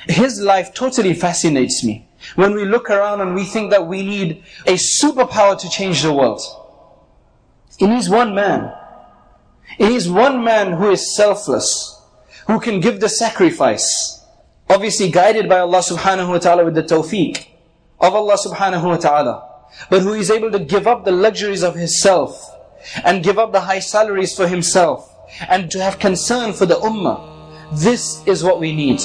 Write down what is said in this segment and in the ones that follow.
His life totally fascinates me. When we look around and we think that we need a superpower to change the world, it is one man. It is one man who is selfless, who can give the sacrifice, obviously guided by Allah subhanahu wa ta'ala with the tawfiq of Allah subhanahu wa ta'ala, but who is able to give up the luxuries of his self and give up the high salaries for himself and to have concern for the ummah. This is what we need.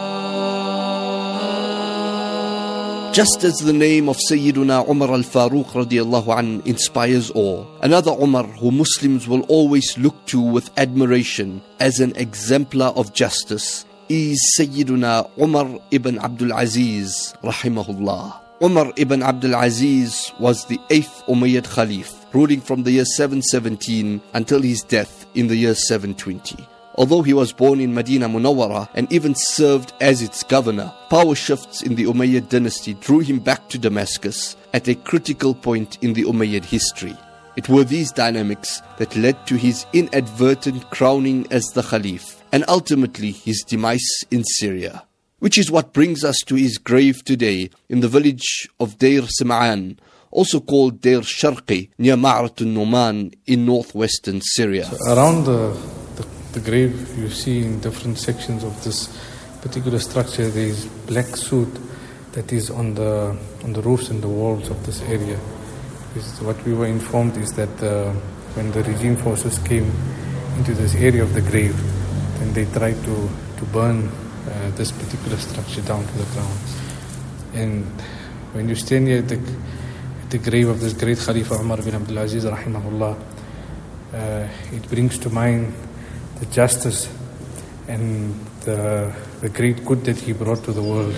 Just as the name of Sayyiduna Umar al-Faruq radiallahu an inspires awe, another Umar who Muslims will always look to with admiration as an exemplar of justice is Sayyiduna Umar ibn Abdul Aziz rahimahullah. Umar ibn Abdul Aziz was the 8th Umayyad Khalif, ruling from the year 717 until his death in the year 720. Although he was born in Medina Munawwara and even served as its governor, power shifts in the Umayyad dynasty drew him back to Damascus at a critical point in the Umayyad history. It were these dynamics that led to his inadvertent crowning as the Khalif and ultimately his demise in Syria. Which is what brings us to his grave today in the village of Deir Sim'an, also called Deir Sharqi, near Ma'rat al-Numan in northwestern Syria. So around the grave, you see in different sections of this particular structure, there is black soot that is on the roofs and the walls of this area. Because what we were informed is that when the regime forces came into this area of the grave, then they tried to burn this particular structure down to the ground. And when you stand here at the grave of this great Khalifa Umar bin Abdul Aziz rahimahullah, it brings to mind the justice and the great good that he brought to the world.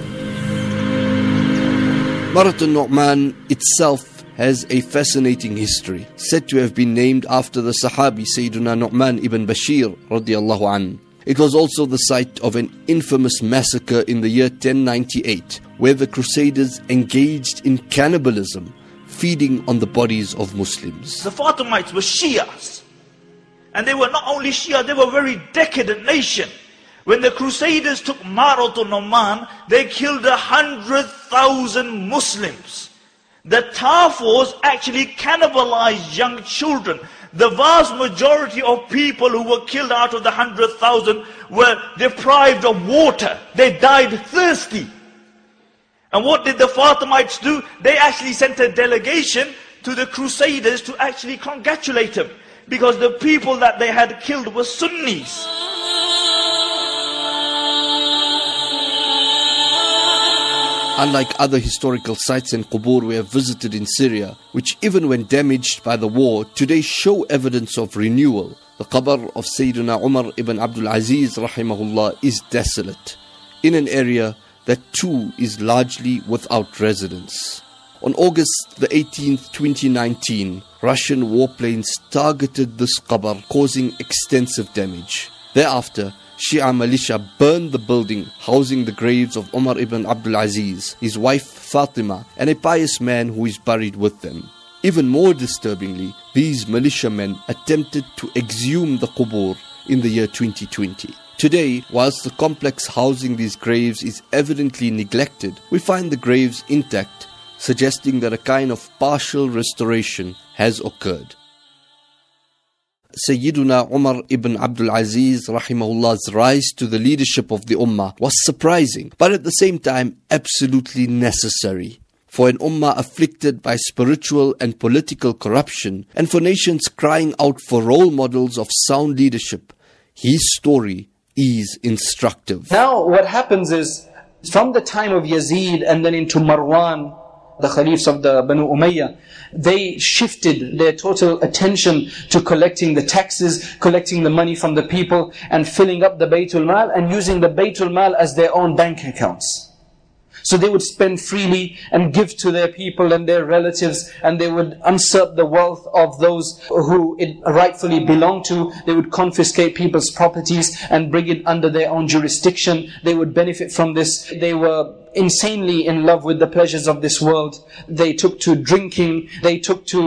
Ma'rat al-Nu'man itself has a fascinating history, said to have been named after the Sahabi Sayyiduna Nu'man ibn Bashir radiallahu an. It was also the site of an infamous massacre in the year 1098, where the Crusaders engaged in cannibalism, feeding on the bodies of Muslims. The Fatimites were Shias. And they were not only Shia, they were a very decadent nation. When the Crusaders took Ma'rat al-Nu'man, they killed 100,000 Muslims. The Tarfors actually cannibalized young children. The vast majority of people who were killed out of the 100,000 were deprived of water. They died thirsty. And what did the Fatimites do? They actually sent a delegation to the Crusaders to actually congratulate them, because the people that they had killed were Sunnis. Unlike other historical sites and qubur we have visited in Syria, which even when damaged by the war, today show evidence of renewal, the qabr of Sayyiduna Umar ibn Abdul Aziz rahimahullah is desolate, in an area that too is largely without residents. On August the 18th, 2019, Russian warplanes targeted this qabr, causing extensive damage. Thereafter, Shia militia burned the building housing the graves of Umar ibn Abdul Aziz, his wife Fatima, and a pious man who is buried with them. Even more disturbingly, these militiamen attempted to exhume the qubur in the year 2020. Today, whilst the complex housing these graves is evidently neglected, we find the graves intact, suggesting that a kind of partial restoration has occurred. Sayyiduna Umar ibn Abdul Aziz rahimahullah's rise to the leadership of the ummah was surprising, but at the same time absolutely necessary. For an ummah afflicted by spiritual and political corruption, and for nations crying out for role models of sound leadership, his story is instructive. Now what happens is, from the time of Yazid and then into Marwan, the Khalifs of the Banu Umayyah, they shifted their total attention to collecting the taxes, collecting the money from the people, and filling up the Baytul Mal and using the Baytul Mal as their own bank accounts. So they would spend freely and give to their people and their relatives, and they would usurp the wealth of those who it rightfully belonged to. They would confiscate people's properties and bring it under their own jurisdiction. They would benefit from this. They were insanely in love with the pleasures of this world. They took to drinking, they took to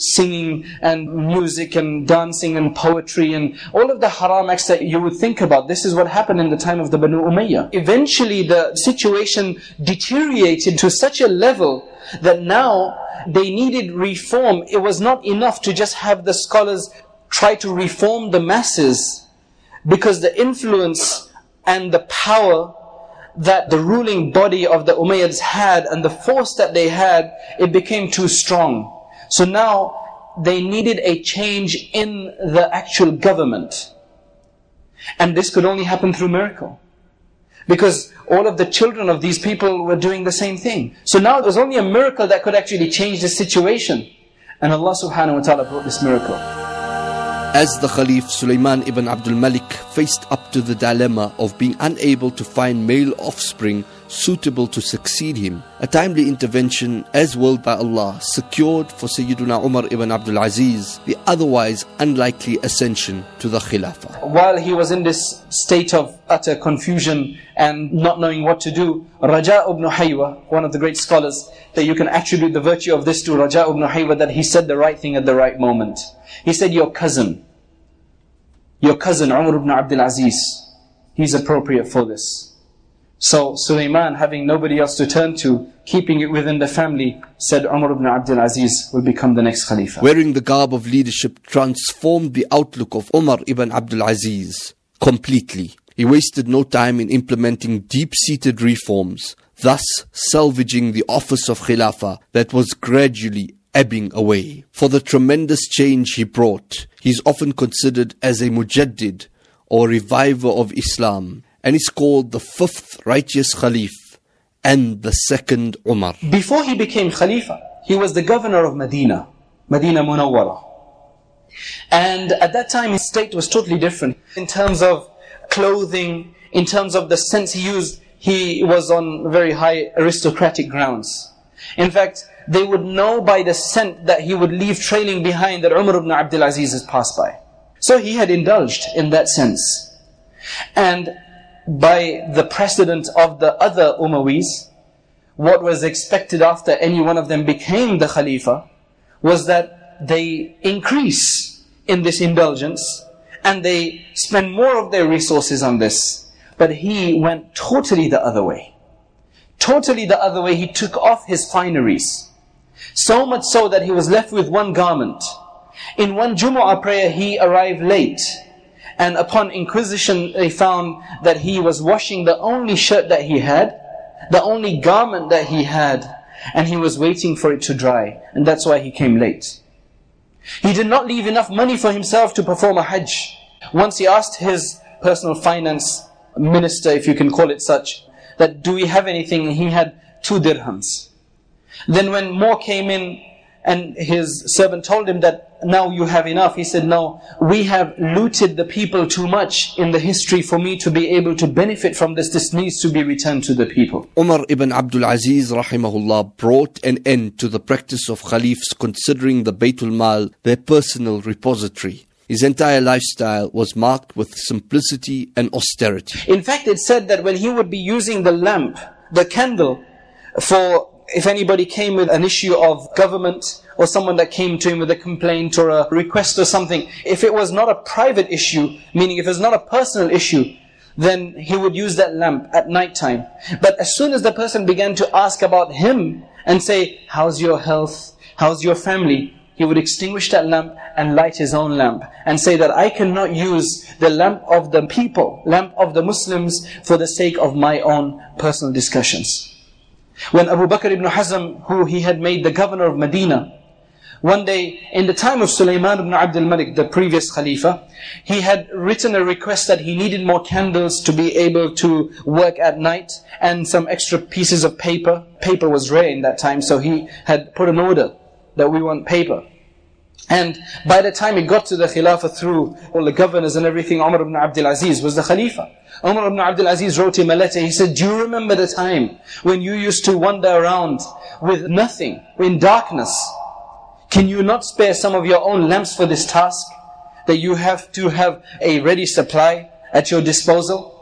singing and music and dancing and poetry and all of the haram acts that you would think about. This is what happened in the time of the Banu Umayyah. Eventually the situation deteriorated to such a level that now they needed reform. It was not enough to just have the scholars try to reform the masses, because the influence and the power that the ruling body of the Umayyads had and the force that they had, it became too strong. So now they needed a change in the actual government. And this could only happen through miracle, because all of the children of these people were doing the same thing. So now it was only a miracle that could actually change the situation. And Allah subhanahu wa ta'ala brought this miracle. As the Khalif Sulaiman ibn Abdul Malik faced up to the dilemma of being unable to find male offspring suitable to succeed him, a timely intervention as willed by Allah secured for Sayyiduna Umar ibn Abdul Aziz the otherwise unlikely ascension to the Khilafah. While he was in this state of utter confusion and not knowing what to do, Raja ibn Haywa, one of the great scholars, that you can attribute the virtue of this to Raja ibn Haywa, that he said the right thing at the right moment. He said, your cousin Umar ibn Abdul Aziz, he's appropriate for this. So Sulaiman, having nobody else to turn to, keeping it within the family, said Umar ibn Abdul Aziz will become the next Khalifa. Wearing the garb of leadership transformed the outlook of Umar ibn Abdul Aziz completely. He wasted no time in implementing deep-seated reforms, thus salvaging the office of Khilafah that was gradually ebbing away. For the tremendous change he brought, he is often considered as a mujaddid or reviver of Islam, and is called the fifth righteous Khalif and the second Umar. Before he became Khalifa, he was the governor of Medina Munawwara. And at that time his state was totally different. In terms of clothing, in terms of the scents he used, he was on very high aristocratic grounds. In fact, they would know by the scent that he would leave trailing behind that Umar ibn Abdul Aziz has passed by. So he had indulged in that sense. And by the precedent of the other Umayyas, what was expected after any one of them became the Khalifa was that they increase in this indulgence and they spend more of their resources on this. But he went totally the other way. Totally the other way. He took off his fineries. So much so that he was left with one garment. In one Jumu'ah prayer he arrived late. And upon inquisition they found that he was washing the only shirt that he had, the only garment that he had, and he was waiting for it to dry. And that's why he came late. He did not leave enough money for himself to perform a Hajj. Once he asked his personal finance minister, if you can call it such, that do we have anything? He had 2 dirhams. Then when more came in and his servant told him that now you have enough, he said, no, we have looted the people too much in the history for me to be able to benefit from this. This needs to be returned to the people. Umar ibn Abdul Aziz rahimahullah brought an end to the practice of Khalifs considering the Baytul Mal their personal repository. His entire lifestyle was marked with simplicity and austerity. In fact, it said that when he would be using the lamp, the candle, for if anybody came with an issue of government or someone that came to him with a complaint or a request or something, if it was not a private issue, meaning if it was not a personal issue, then he would use that lamp at night time. But as soon as the person began to ask about him and say, how's your health, how's your family, he would extinguish that lamp and light his own lamp and say that I cannot use the lamp of the people, lamp of the Muslims for the sake of my own personal discussions. When Abu Bakr ibn Hazm, who he had made the governor of Medina, one day in the time of Sulaiman ibn Abdul Malik, the previous Khalifa, he had written a request that he needed more candles to be able to work at night and some extra pieces of paper. Paper was rare in that time, so he had put an order that we want paper. And by the time it got to the Khilafah through all the governors and everything, Umar ibn Abdul Aziz was the Khalifa. Umar ibn Abdul Aziz wrote him a letter. He said, do you remember the time when you used to wander around with nothing, in darkness? Can you not spare some of your own lamps for this task? That you have to have a ready supply at your disposal?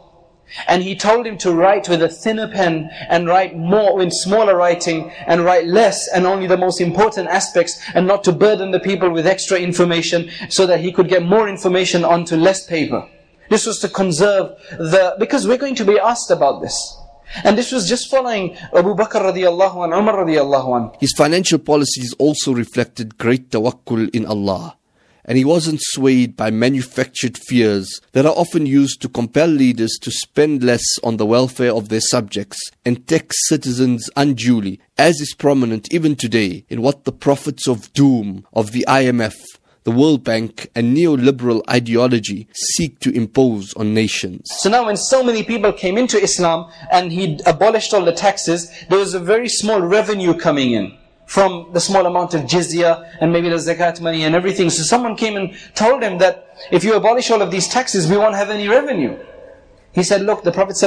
And he told him to write with a thinner pen and write more in smaller writing and write less and only the most important aspects, and not to burden the people with extra information, so that he could get more information onto less paper. This was to conserve because we're going to be asked about this. And this was just following Abu Bakr radiallahu anh, Umar radiallahu anh. His financial policies also reflected great tawakkul in Allah. And he wasn't swayed by manufactured fears that are often used to compel leaders to spend less on the welfare of their subjects and tax citizens unduly, as is prominent even today in what the prophets of doom of the IMF, the World Bank and neoliberal ideology seek to impose on nations. So now when so many people came into Islam and he abolished all the taxes, there was a very small revenue coming in from the small amount of jizya and maybe the zakat money and everything. So someone came and told him that if you abolish all of these taxes, we won't have any revenue. He said, look, the Prophet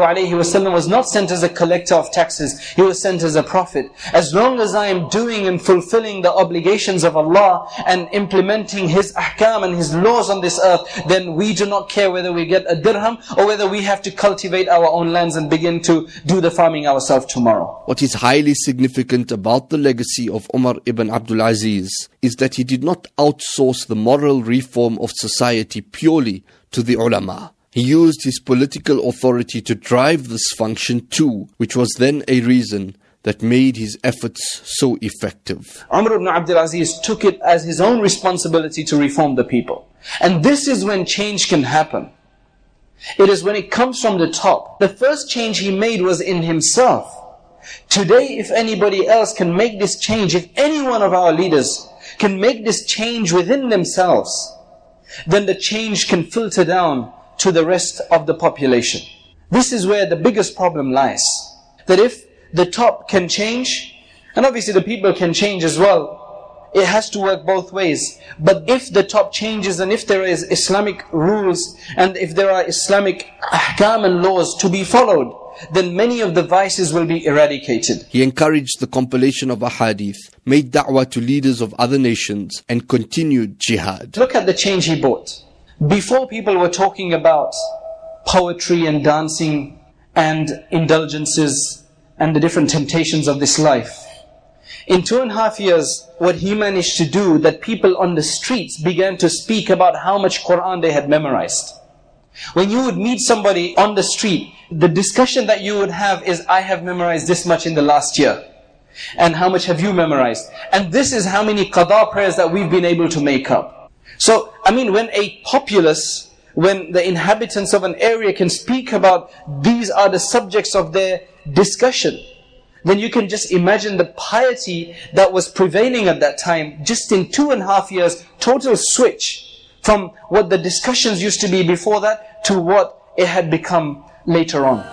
ﷺ was not sent as a collector of taxes. He was sent as a prophet. As long as I am doing and fulfilling the obligations of Allah and implementing His ahkam and His laws on this earth, then we do not care whether we get a dirham or whether we have to cultivate our own lands and begin to do the farming ourselves tomorrow. What is highly significant about the legacy of Umar ibn Abdul Aziz is that he did not outsource the moral reform of society purely to the ulama. He used his political authority to drive this function too, which was then a reason that made his efforts so effective. Umar ibn Abdul Aziz took it as his own responsibility to reform the people. And this is when change can happen. It is when it comes from the top. The first change he made was in himself. Today, if anybody else can make this change, if any one of our leaders can make this change within themselves, then the change can filter down to the rest of the population. This is where the biggest problem lies. That if the top can change, and obviously the people can change as well, it has to work both ways. But if the top changes and if there is Islamic rules and if there are Islamic ahkam and laws to be followed, then many of the vices will be eradicated. He encouraged the compilation of ahadith, made da'wah to leaders of other nations, and continued jihad. Look at the change he brought. Before, people were talking about poetry and dancing and indulgences and the different temptations of this life. In 2.5 years, what he managed to do, that people on the streets began to speak about how much Quran they had memorized. When you would meet somebody on the street, the discussion that you would have is, I have memorized this much in the last year. And how much have you memorized? And this is how many qada prayers that we've been able to make up. So, when a populace, when the inhabitants of an area can speak about these are the subjects of their discussion, then you can just imagine the piety that was prevailing at that time. Just in 2.5 years, total switch from what the discussions used to be before that to what it had become later on.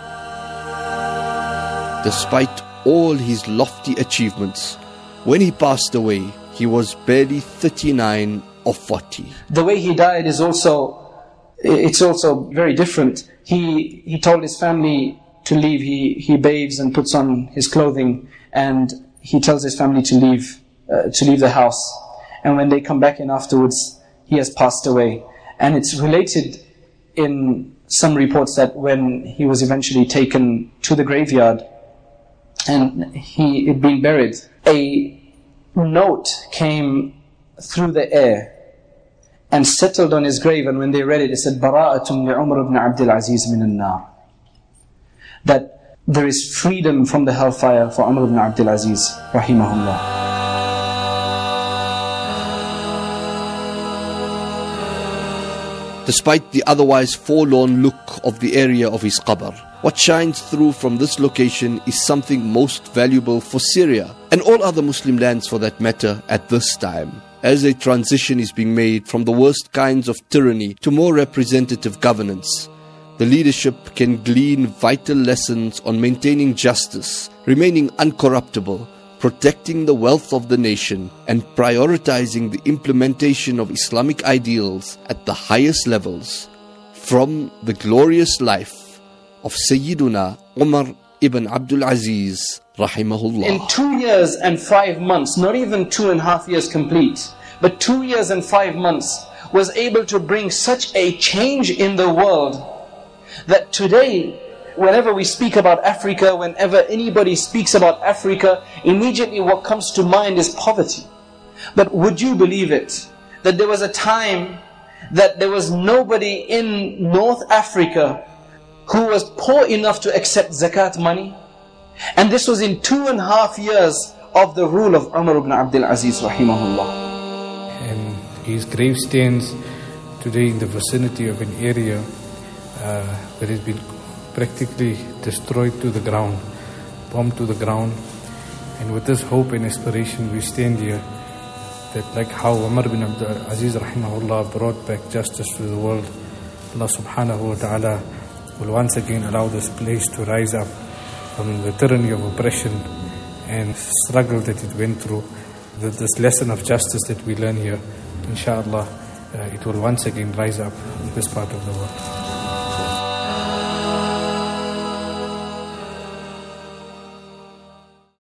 Despite all his lofty achievements, when he passed away, he was barely 39 or 40. The way he died is also very different. He told his family to leave. He bathes and puts on his clothing, and he tells his family to leave the house. And when they come back in afterwards, he has passed away. And it's related in some reports that when he was eventually taken to the graveyard and he had been buried, a note came through the air and settled on his grave, and when they read it, it said, Bara'atun li Umar ibn Abdul Aziz min al-nar. That there is freedom from the hellfire for Umar ibn Abdul Aziz, rahimahullah. Despite the otherwise forlorn look of the area of his qabr, what shines through from this location is something most valuable for Syria, and all other Muslim lands for that matter at this time. As a transition is being made from the worst kinds of tyranny to more representative governance, the leadership can glean vital lessons on maintaining justice, remaining uncorruptible, protecting the wealth of the nation, and prioritizing the implementation of Islamic ideals at the highest levels. From the glorious life of Sayyiduna Umar ibn Abdul Aziz, rahimahullah. In 2 years and 5 months, not even 2.5 years complete, but 2 years and 5 months, was able to bring such a change in the world that today, whenever we speak about Africa, whenever anybody speaks about Africa, immediately what comes to mind is poverty. But would you believe it, that there was a time that there was nobody in North Africa who was poor enough to accept zakat money? And this was in 2.5 years of the rule of Umar ibn Abdul Aziz rahimahullah. And his grave stands today in the vicinity of an area that has been practically destroyed to the ground, bombed to the ground. And with this hope and aspiration we stand here, that like how Umar ibn Abdul Aziz rahimahullah brought back justice to the world, Allah subhanahu wa ta'ala will once again allow this place to rise up from the tyranny of oppression and struggle that it went through. That this lesson of justice that we learn here, inshallah, it will once again rise up in this part of the world.